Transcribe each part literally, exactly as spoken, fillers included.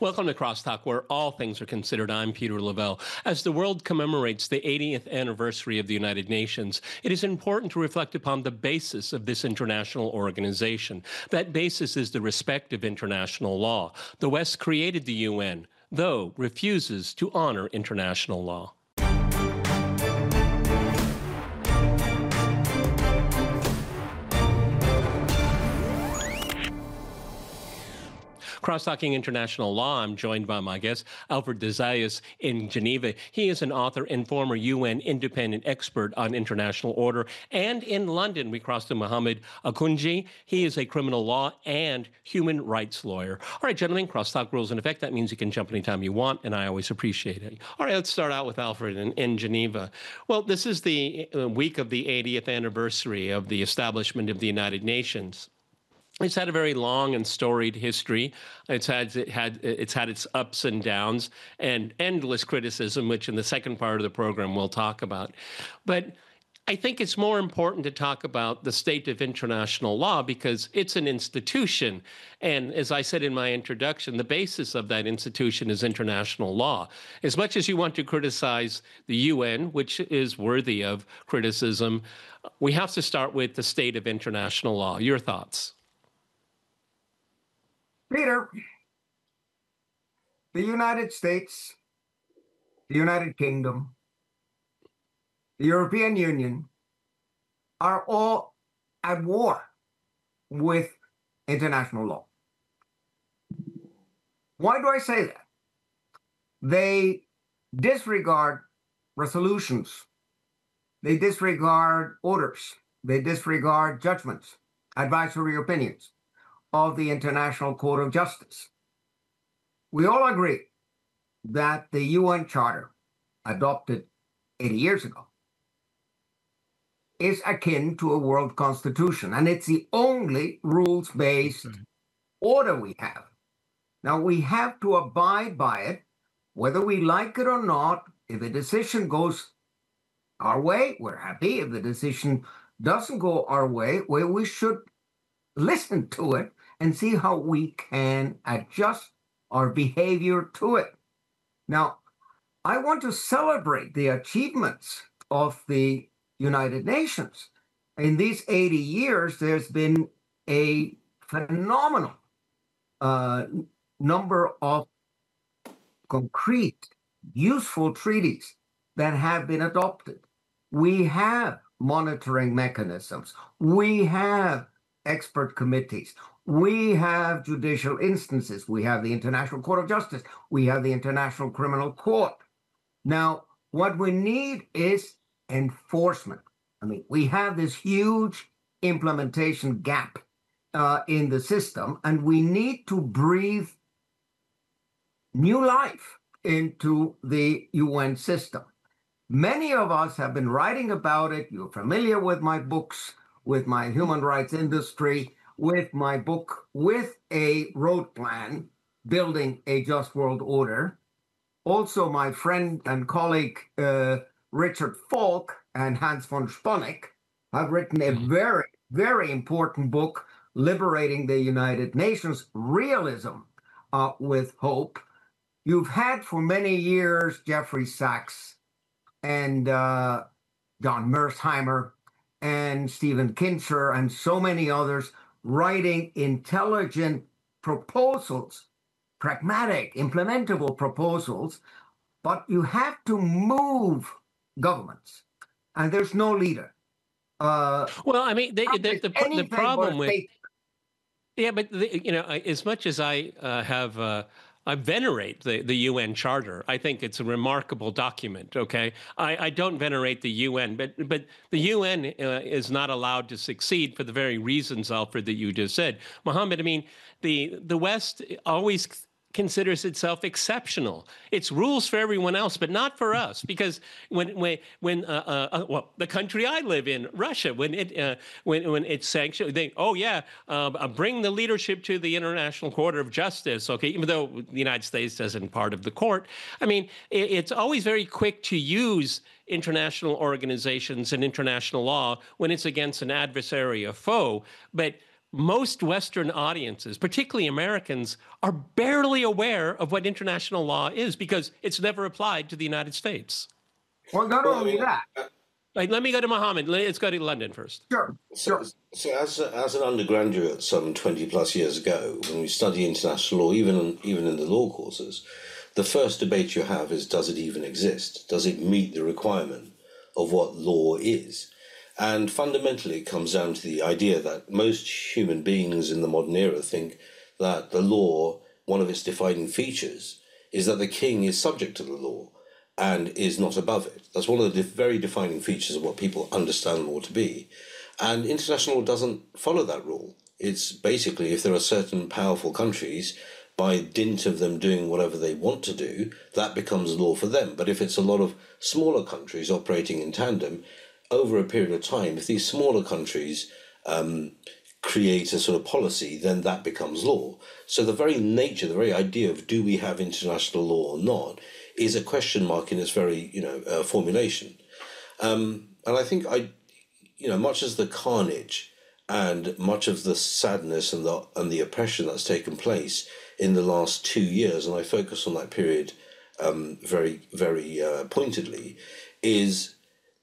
Welcome to Crosstalk, where all things are considered. I'm Peter Lavelle. As the world commemorates the eightieth anniversary of the United Nations, it is important to reflect upon the basis of this international organization. That basis is the respect of international law. The West created the U N, though refuses to honor international law. Cross-Talking International Law, I'm joined by my guest, Alfred de Zayas in Geneva. He is an author and former U N independent expert on international order. And in London, we crossed to Mohammed Akounji. He is a criminal law and human rights lawyer. All right, gentlemen, Crosstalk rules in effect. That means you can jump anytime you want, and I always appreciate it. All right, let's start out with Alfred in, in Geneva. Well, this is the uh, week of the eightieth anniversary of the establishment of the United Nations. It's had a very long and storied history. It's had it had it's had its ups and downs and endless criticism, which in the second part of the program we'll talk about. But I think it's more important to talk about the state of international law because it's an institution. And as I said in my introduction, the basis of that institution is international law. As much as you want to criticize the U N, which is worthy of criticism, we have to start with the state of international law. Your thoughts? Peter, the United States, the United Kingdom, the European Union are all at war with international law. Why do I say that? They disregard resolutions. They disregard orders. They disregard judgments, advisory opinions of the International Court of Justice. We all agree that the U N Charter, adopted eighty years ago, is akin to a world constitution, and it's the only rules-based mm-hmm. order we have. Now, we have to abide by it, whether we like it or not. If a decision goes our way, we're happy. If the decision doesn't go our way, well, we should listen to it and see how we can adjust our behavior to it. Now, I want to celebrate the achievements of the United Nations. In these eighty years, there's been a phenomenal uh, number of concrete, useful treaties that have been adopted. We have monitoring mechanisms. We have expert committees. We have judicial instances. We have the International Court of Justice. We have the International Criminal Court. Now, what we need is enforcement. I mean, we have this huge implementation gap uh, in the system, and we need to breathe new life into the U N system. Many of us have been writing about it. You're familiar with my books, with my human rights industry, with my book, With a Road Plan, Building a Just World Order. Also, my friend and colleague, uh, Richard Falk and Hans von Sponeck have written a very, very important book, Liberating the United Nations, Realism uh, with Hope. You've had for many years Jeffrey Sachs and uh, John Mersheimer and Stephen Kincher and so many others writing intelligent proposals, pragmatic, implementable proposals, but you have to move governments, and there's no leader. Uh, well, I mean, the, the, the, the problem with... Yeah, but, the, you know, as much as I uh, have... Uh, I venerate the, the U N Charter. I think it's a remarkable document, okay? I, I don't venerate the U N, but but the U N uh, is not allowed to succeed for the very reasons, Alfred, that you just said. Mohammed, I mean, the, the West always considers itself exceptional. It's rules for everyone else, but not for us. Because when when when uh, uh, well, the country I live in, Russia, when it uh, when when it's sanctioned, they oh yeah, uh, bring the leadership to the International Court of Justice. Okay, even though the United States isn't part of the court, I mean, it, it's always very quick to use international organizations and international law when it's against an adversary or foe, but most Western audiences, particularly Americans, are barely aware of what international law is because it's never applied to the United States. Well, not Well, I only mean, that. uh, Like, let me go to Mohammed. Let's go to London first. Sure, so, sure. so as a, as an undergraduate some twenty plus years ago, when we study international law, even even in the law courses, the first debate you have is, does it even exist? Does it meet the requirement of what law is? And fundamentally, it comes down to the idea that most human beings in the modern era think that the law, one of its defining features, is that the king is subject to the law and is not above it. That's one of the def- very defining features of what people understand law to be. And international law doesn't follow that rule. It's basically, if there are certain powerful countries, by dint of them doing whatever they want to do, that becomes law for them. But if it's a lot of smaller countries operating in tandem, over a period of time, if these smaller countries um, create a sort of policy, then that becomes law. So the very nature, the very idea of do we have international law or not, is a question mark in its very, you know, uh, formulation. Um, and I think I, you know, much as the carnage and much of the sadness and the and the oppression that's taken place in the last two years, and I focus on that period um, very, very uh, pointedly, is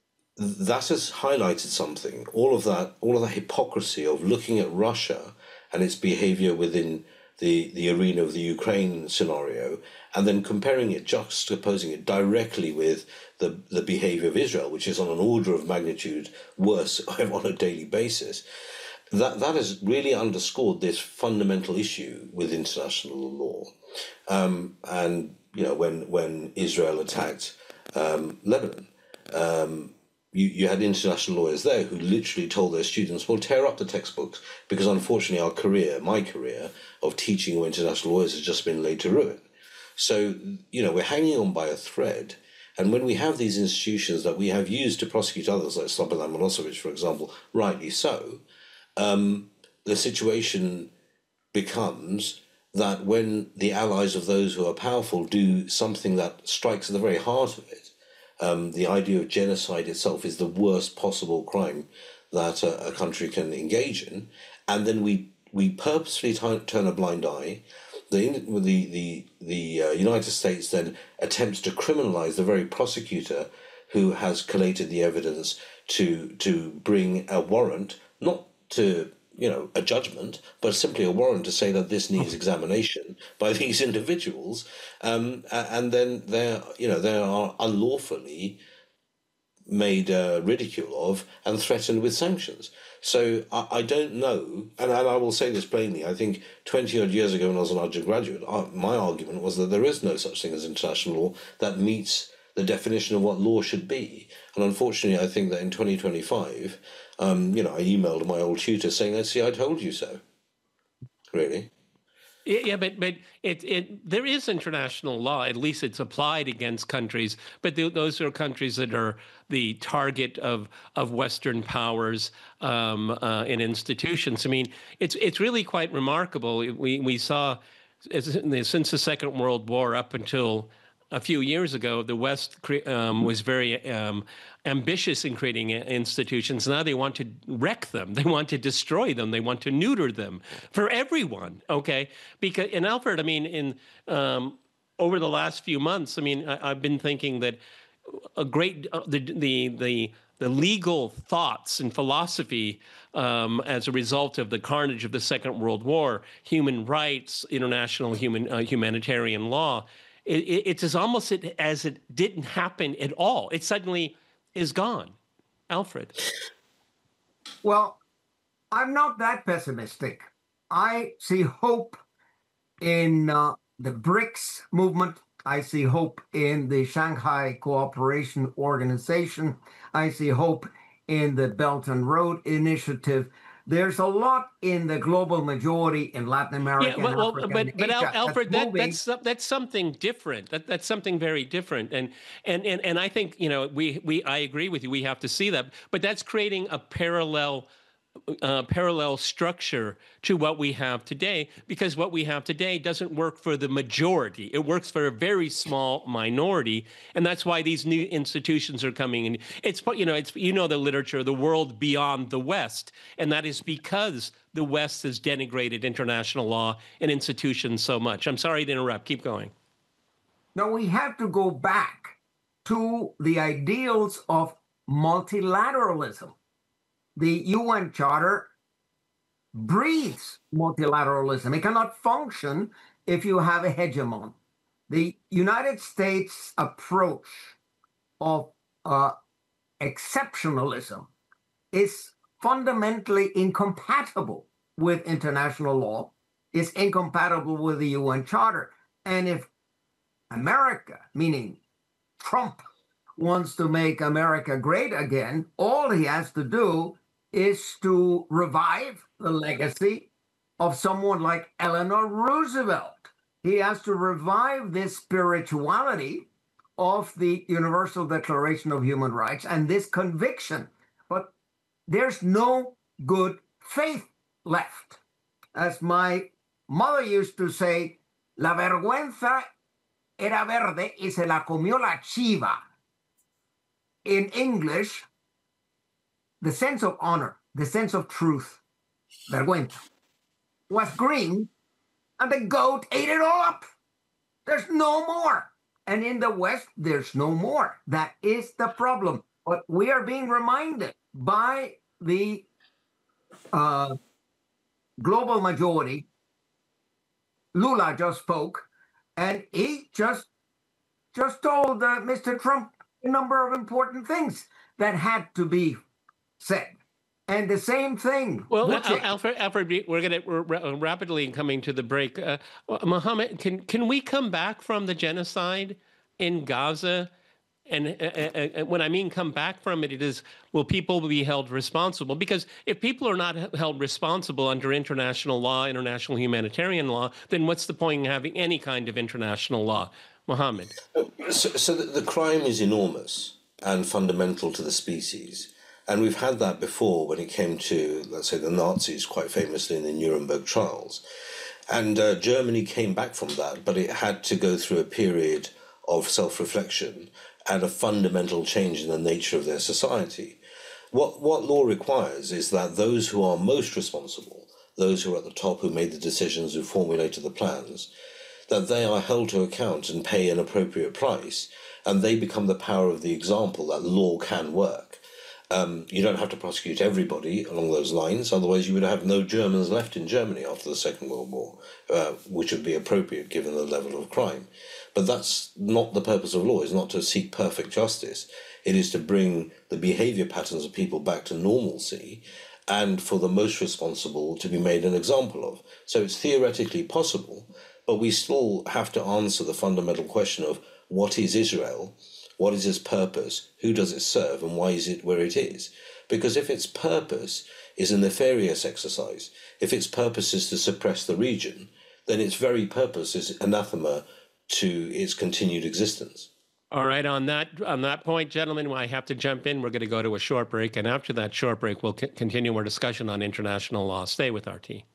that has highlighted something. All of that, all of the hypocrisy of looking at Russia and its behavior within the, the arena of the Ukraine scenario, and then comparing it, juxtaposing it directly with the, the behavior of Israel, which is on an order of magnitude worse on a daily basis. That that has really underscored this fundamental issue with international law. Um, and, you know, when, when Israel attacked um, Lebanon, um, You, you had international lawyers there who literally told their students, well, tear up the textbooks, because unfortunately our career, my career, of teaching international lawyers has just been laid to ruin. So, you know, we're hanging on by a thread. And when we have these institutions that we have used to prosecute others, like Slobodan Milosevic, for example, rightly so, um, the situation becomes that when the allies of those who are powerful do something that strikes at the very heart of it, Um, the idea of genocide itself is the worst possible crime that a, a country can engage in, and then we we purposefully t- turn a blind eye. The the the the uh, United States then attempts to criminalize the very prosecutor who has collated the evidence to to bring a warrant, not to, you know, a judgment, but simply a warrant to say that this needs examination by these individuals, um, and then they're, you know, they are unlawfully made uh, ridicule of and threatened with sanctions. So I, I don't know, and, and I will say this plainly, I think twenty odd years ago when I was an undergraduate, I, my argument was that there is no such thing as international law that meets the definition of what law should be. And unfortunately, I think that in twenty twenty-five, um, you know, I emailed my old tutor saying, see, I told you so. Really? Yeah, but but it it there is international law. At least it's applied against countries, but th- those are countries that are the target of of Western powers um, uh, and institutions. I mean, it's it's really quite remarkable. We we saw since the Second World War up until a few years ago, the West um, was very um, ambitious in creating institutions. Now they want to wreck them. They want to destroy them. They want to neuter them for everyone. Okay, because in Alfred, I mean, in um, over the last few months, I mean, I, I've been thinking that a great uh, the the the the legal thoughts and philosophy um, as a result of the carnage of the Second World War, human rights, international human uh, humanitarian law. It, it, it's as almost as it didn't happen at all. It suddenly is gone. Alfred. Well, I'm not that pessimistic. I see hope in uh, the BRICS movement. I see hope in the Shanghai Cooperation Organization. I see hope in the Belt and Road Initiative. There's a lot in the global majority in Latin America, yeah, well, and well, Africa, but and but Asia. Al- Alfred, that, moving. that's that's something different. That that's something very different. And and and and I think, you know, we we I agree with you. We have to see that, but that's creating a parallel uh, parallel structure to what we have today, because what we have today doesn't work for the majority. It works for a very small minority, and that's why these new institutions are coming in. It's, you know, it's, you know, the literature, the world beyond the West, and that is because the West has denigrated international law and institutions so much. I'm sorry to interrupt. Keep going. No, we have to go back to the ideals of multilateralism. The U N Charter breathes multilateralism. It cannot function if you have a hegemon. The United States approach of uh, exceptionalism is fundamentally incompatible with international law, is incompatible with the U N Charter. And if America, meaning Trump, wants to make America great again, all he has to do is to revive the legacy of someone like Eleanor Roosevelt. He has to revive this spirituality of the Universal Declaration of Human Rights and this conviction. But there's no good faith left. As my mother used to say, la vergüenza era verde y se la comió la chiva. In English, the sense of honor, the sense of truth, vergüenza, was green, and the goat ate it all up. There's no more. And in the West, there's no more. That is the problem. But we are being reminded by the uh, global majority. Lula just spoke, and he just just told uh, Mister Trump a number of important things that had to be said. And the same thing. Well, Al- Alfred, Alfred, we're going to we're rapidly coming to the break. Uh, Mohammed, can can we come back from the genocide in Gaza? And uh, uh, when I mean come back from it, it is, will people be held responsible? Because if people are not held responsible under international law, international humanitarian law, then what's the point in having any kind of international law? Mohammed. So, so the, the crime is enormous and fundamental to the species. And we've had that before when it came to, let's say, the Nazis, quite famously in the Nuremberg trials. And uh, Germany came back from that, but it had to go through a period of self-reflection and a fundamental change in the nature of their society. What, what law requires is that those who are most responsible, those who are at the top, who made the decisions, who formulated the plans, that they are held to account and pay an appropriate price, and they become the power of the example that law can work. Um, you don't have to prosecute everybody along those lines, otherwise you would have no Germans left in Germany after the Second World War, uh, which would be appropriate given the level of crime. But that's not the purpose of law. It's not to seek perfect justice. It is to bring the behaviour patterns of people back to normalcy and for the most responsible to be made an example of. So it's theoretically possible, but we still have to answer the fundamental question of what is Israel? What is its purpose? Who does it serve? And why is it where it is? Because if its purpose is a nefarious exercise, if its purpose is to suppress the region, then its very purpose is anathema to its continued existence. All right, on that on that point, gentlemen, I have to jump in. We're going to go to a short break, and after that short break, we'll c- continue our discussion on international law. Stay with R T.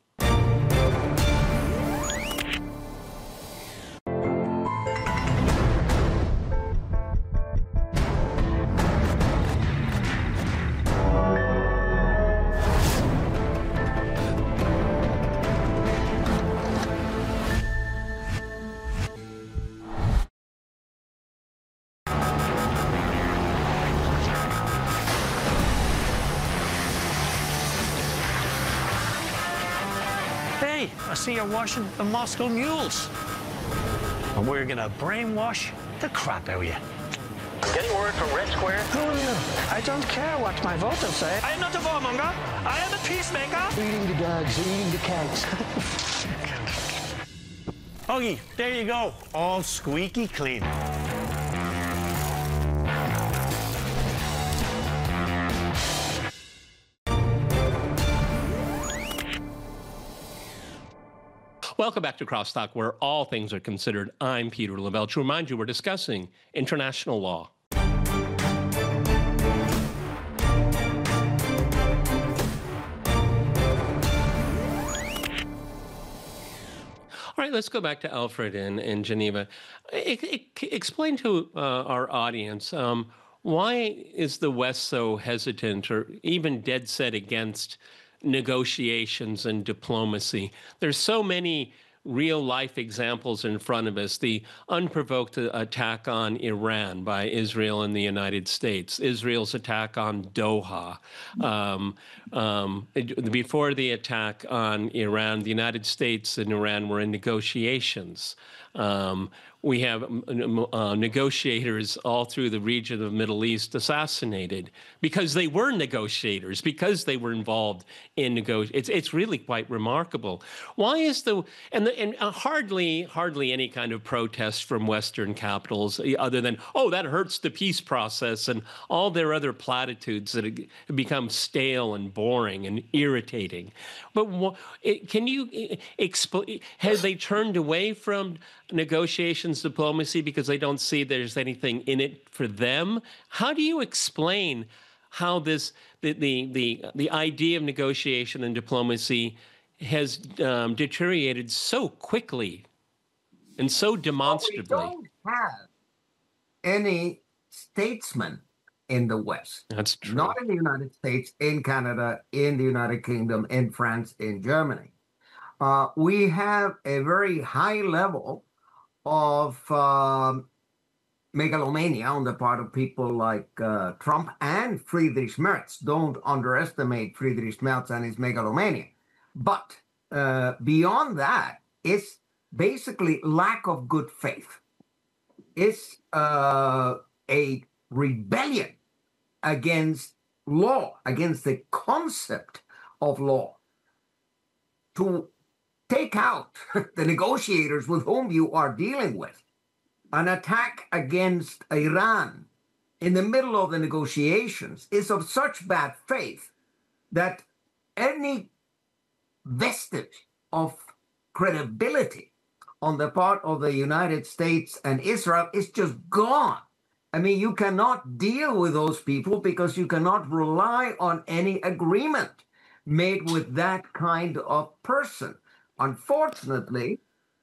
I see you're washing the Moscow mules. And we're gonna brainwash the crap out of you. Getting word from Red Square? Who are you? I don't care what my voters say. I am not a warmonger. I am a peacemaker. Eating the dogs, eating the cats. Huggy, there you go. All squeaky clean. Welcome back to Crosstalk, where all things are considered. I'm Peter Lavelle. To remind you, we're discussing international law. All right, let's go back to Alfred in, in Geneva. E- e- explain to uh, our audience um, why is the West so hesitant or even dead set against negotiations and diplomacy? There's so many real life examples in front of us. The unprovoked attack on Iran by Israel and the United States, Israel's attack on Doha. Um, um, before the attack on Iran, the United States and Iran were in negotiations. Um, we have uh, negotiators all through the region of the Middle East assassinated because they were negotiators, because they were involved in negotiations. It's, it's really quite remarkable. Why is the, and, the, and hardly, hardly any kind of protest from Western capitals other than, oh, that hurts the peace process, and all their other platitudes that have become stale and boring and irritating. But can you explain, have they turned away from negotiations, diplomacy, because they don't see there's anything in it for them? How do you explain how this the the the, the idea of negotiation and diplomacy has um, deteriorated so quickly and so demonstrably? Well, we don't have any statesmen in the West. That's true. Not in the United States, in Canada, in the United Kingdom, in France, in Germany. Uh, we have a very high level of um, megalomania on the part of people like uh, Trump and Friedrich Merz. Don't underestimate Friedrich Merz and his megalomania. But uh, beyond that, it's basically lack of good faith. It's uh, a rebellion against law, against the concept of law. To take out the negotiators with whom you are dealing with, an attack against Iran in the middle of the negotiations is of such bad faith that any vestige of credibility on the part of the United States and Israel is just gone. I mean, you cannot deal with those people because you cannot rely on any agreement made with that kind of person. Unfortunately,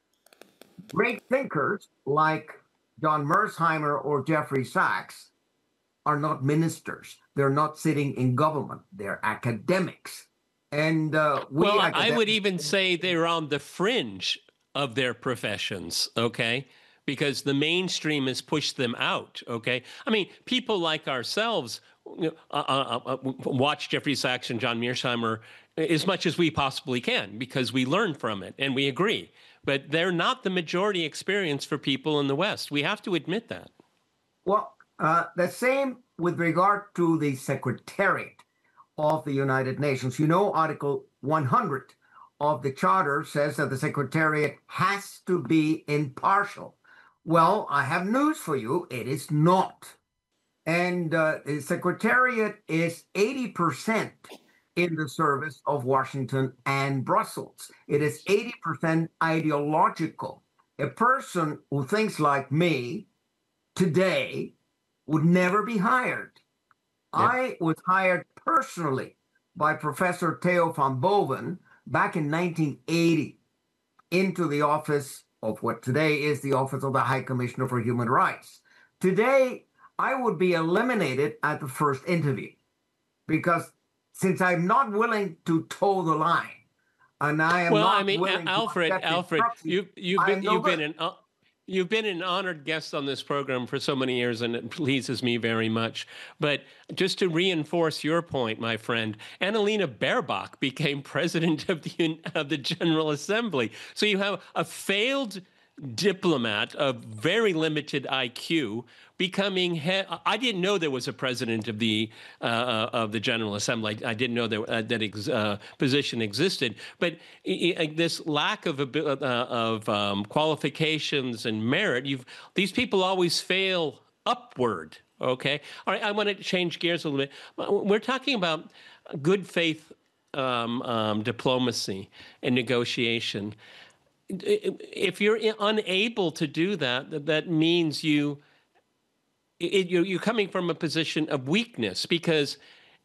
great thinkers like John Mearsheimer or Jeffrey Sachs are not ministers. They're not sitting in government. They're academics. And uh, we well, academics- I would even say they're on the fringe of their professions, okay? Because the mainstream has pushed them out, okay? I mean, people like ourselves uh, uh, uh, watch Jeffrey Sachs and John Mearsheimer as much as we possibly can because we learn from it and we agree. But they're not the majority experience for people in the West. We have to admit that. Well, uh, the same with regard to the Secretariat of the United Nations. You know, Article one hundred of the Charter says that the Secretariat has to be impartial. Well, I have news for you. It is not. And uh, the Secretariat is eighty percent in the service of Washington and Brussels. It is eighty percent ideological. A person who thinks like me today would never be hired. Yeah. I was hired personally by Professor Theo van Boven back in nineteen eighty into the office of what today is the Office of the High Commissioner for Human Rights. Today, I would be eliminated at the first interview because since I'm not willing to toe the line, and I am well, not I mean, willing Alfred, to Alfred, you, you've been no you've good. been an uh, you've been an honored guest on this program for so many years, and it pleases me very much. But just to reinforce your point, my friend, Annalena Baerbock became president of the of the General Assembly. So you have a failed diplomat of very limited I Q becoming head. I didn't know there was a president of the uh, of the General Assembly. I didn't know that uh, that ex uh, position existed. But uh, this lack of uh, of um, qualifications and merit, you've these people always fail upward. Okay. All right. I want to change gears a little bit. We're talking about good faith um, um, diplomacy and negotiation. If you're unable to do that, that means you, it, you're, you're coming from a position of weakness because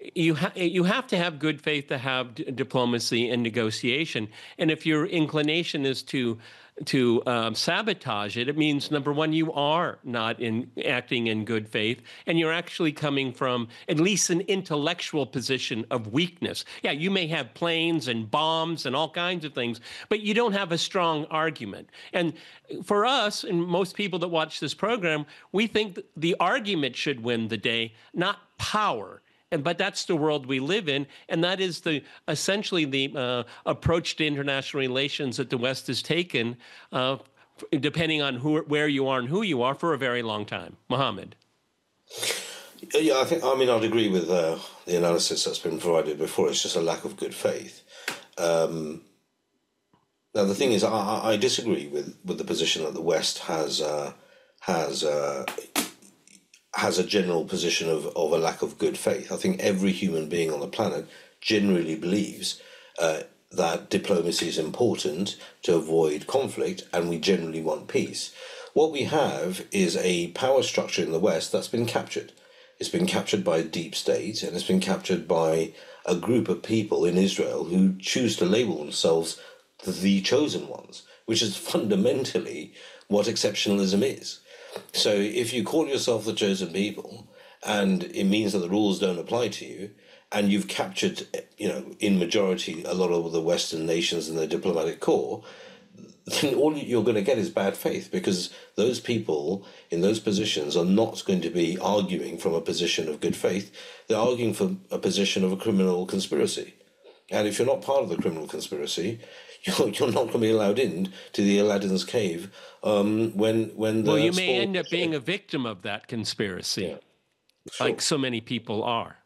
you ha- you have to have good faith to have d- diplomacy and negotiation. And if your inclination is to to um, sabotage it, it means number one, you are not in acting in good faith, and you're actually coming from at least an intellectual position of weakness. Yeah, you may have planes and bombs and all kinds of things, but you don't have a strong argument. And for us and most people that watch this program, we think that the argument should win the day, not power. And, but that's the world we live in, and that is the essentially the uh, approach to international relations that the West has taken, uh, depending on who, where you are and who you are, for a very long time. Mohammed. Yeah, I think. I mean, I'd agree with uh, the analysis that's been provided before. It's just a lack of good faith. Um, now, the thing is, I, I disagree with, with the position that the West has uh, has. Uh, has a general position of, of a lack of good faith. I think every human being on the planet generally believes uh, that diplomacy is important to avoid conflict, and we generally want peace. What we have is a power structure in the West that's been captured. It's been captured by a deep state, and it's been captured by a group of people in Israel who choose to label themselves the chosen ones, which is fundamentally what exceptionalism is. So if you call yourself the chosen people, and it means that the rules don't apply to you, and you've captured, you know, in majority a lot of the Western nations and their diplomatic corps, then all you're going to get is bad faith, because those people in those positions are not going to be arguing from a position of good faith. They're arguing from a position of a criminal conspiracy. And if you're not part of the criminal conspiracy, you're, you're not going to be allowed in to the Aladdin's cave um, when when the well, you may end up being a victim of that conspiracy, yeah, sure. like so many people are.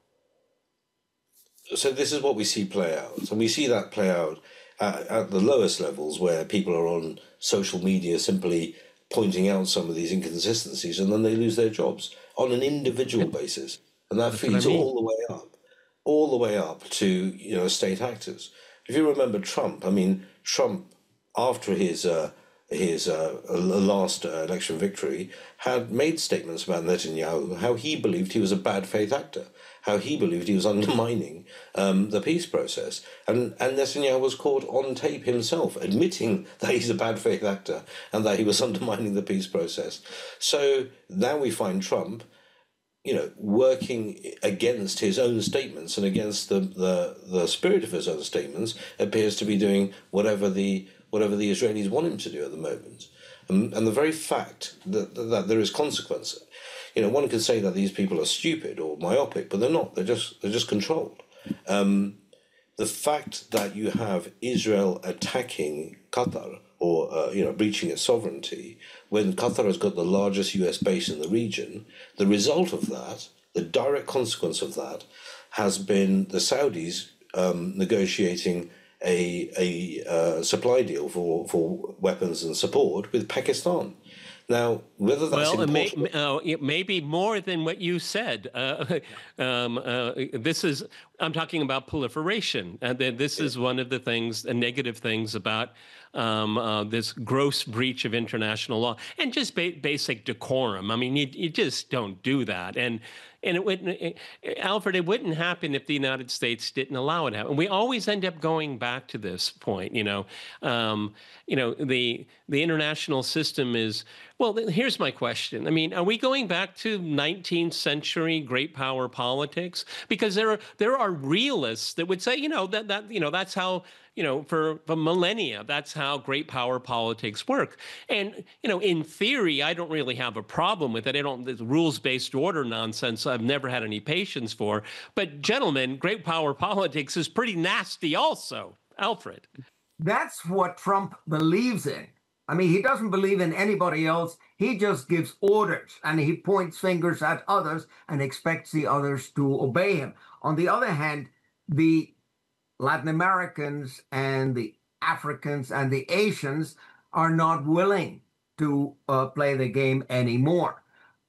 So this is what we see play out, and we see that play out at, at the lowest levels, where people are on social media simply pointing out some of these inconsistencies, and then they lose their jobs on an individual basis, and that That's feeds what I mean. all the way up, all the way up to, you know, state actors. If you remember Trump, I mean, Trump, after his uh, his uh, last uh, election victory, had made statements about Netanyahu, how he believed he was a bad faith actor, how he believed he was undermining um, the peace process. And, and Netanyahu was caught on tape himself, admitting that he's a bad faith actor and that he was undermining the peace process. So now we find Trump, you know, working against his own statements and against the, the, the spirit of his own statements, appears to be doing whatever the whatever the Israelis want him to do at the moment. And, and the very fact that, that, that there is consequence, you know, one can say that these people are stupid or myopic, but they're not. They're just they're just controlled. Um, the fact that you have Israel attacking Qatar, or uh, you know, breaching its sovereignty, when Qatar has got the largest U S base in the region, the result of that, the direct consequence of that, has been the Saudis um, negotiating a a uh, supply deal for, for weapons and support with Pakistan. Now, whether that's well, it may, important, uh, it may be more than what you said. Uh, um, uh, this is, I'm talking about proliferation. And this is one of the things, the negative things about um, uh, this gross breach of international law and just ba- basic decorum. I mean, you, you just don't do that. And and it wouldn't, it, Alfred, it wouldn't happen if the United States didn't allow it to happen. We always end up going back to this point. You know, um, you know, the the international system is. Well, here's my question. I mean, are we going back to nineteenth century great power politics? Because there are there are realists that would say, you know, that that you know that's how. You know, for, for millennia, that's how great power politics work. And, you know, in theory, I don't really have a problem with it. I don't, the rules-based order nonsense, I've never had any patience for. But, gentlemen, great power politics is pretty nasty also. Alfred. That's what Trump believes in. I mean, he doesn't believe in anybody else. He just gives orders, and he points fingers at others and expects the others to obey him. On the other hand, the Latin Americans and the Africans and the Asians are not willing to uh, play the game anymore.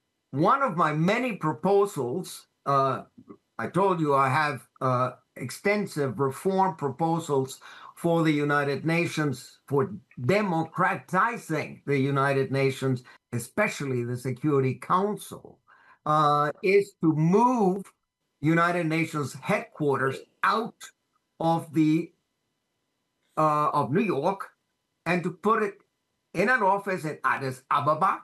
One of my many proposals, uh, I told you I have uh, extensive reform proposals for the United Nations, for democratizing the United Nations, especially the Security Council, uh, is to move United Nations headquarters out of the uh, of New York and to put it in an office in Addis Ababa,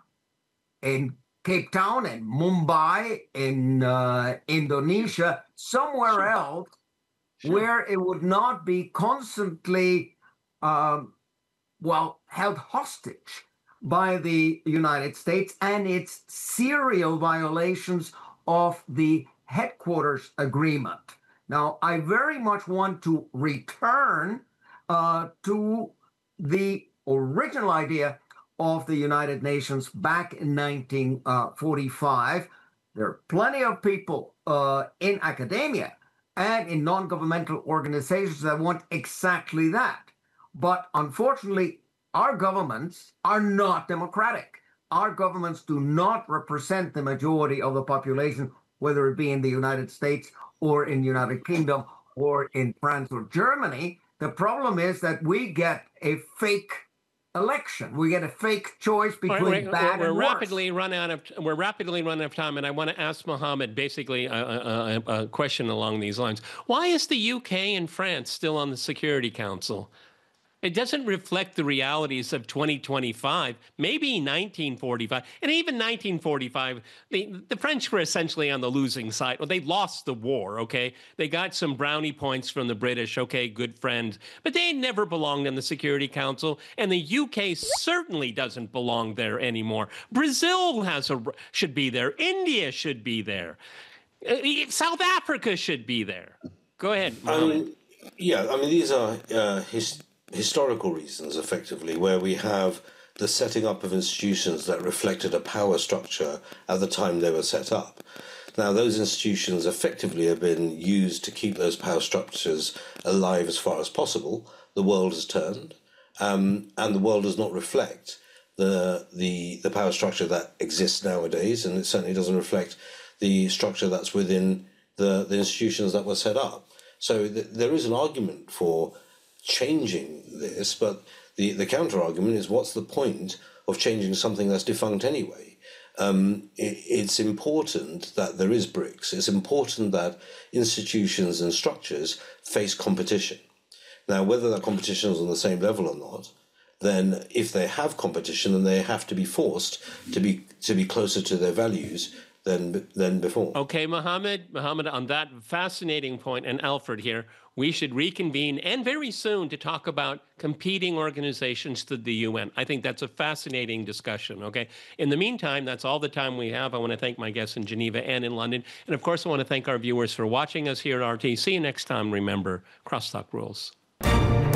in Cape Town, and Mumbai, in uh, Indonesia, somewhere sure. else sure. where it would not be constantly, um, well, held hostage by the United States and its serial violations of the headquarters agreement. Now, I very much want to return uh, to the original idea of the United Nations back in nineteen forty-five. There are plenty of people uh, in academia and in non-governmental organizations that want exactly that. But unfortunately, our governments are not democratic. Our governments do not represent the majority of the population, whether it be in the United States or in the United Kingdom or in France or Germany. The problem is that we get a fake election. We get a fake choice between we're, bad we're and rapidly worse. Run out of, we're rapidly running out of time, and I want to ask Mohammed basically a, a, a, a question along these lines. Why is the U K and France still on the Security Council? It doesn't reflect the realities of twenty twenty-five, maybe nineteen forty-five. And even nineteen forty-five, the, the French were essentially on the losing side. Well, they lost the war, okay? They got some brownie points from the British, okay, good friends. But they never belonged in the Security Council, and the U K certainly doesn't belong there anymore. Brazil has a, should be there. India should be there. Uh, South Africa should be there. Go ahead, Mohammed. Um, yeah, I mean, these are uh, his. historical reasons, effectively, where we have the setting up of institutions that reflected a power structure at the time they were set up. Now, those institutions effectively have been used to keep those power structures alive as far as possible. The world has turned, um, and the world does not reflect the, the, the power structure that exists nowadays, and it certainly doesn't reflect the structure that's within the, the institutions that were set up. So th- there is an argument for changing this, but the, the counter argument is, what's the point of changing something that's defunct anyway? Um, it, it's important that there is BRICS. It's important that institutions and structures face competition. Now, whether that competition is on the same level or not, then if they have competition, then they have to be forced to be to be closer to their values than than before. Okay, Mohammed, Mohammed, on that fascinating point, and Alfred here, we should reconvene, and very soon, to talk about competing organizations to the U N. I think that's a fascinating discussion, okay? In the meantime, that's all the time we have. I want to thank my guests in Geneva and in London. And of course, I want to thank our viewers for watching us here at R T. See you next time. Remember, crosstalk rules.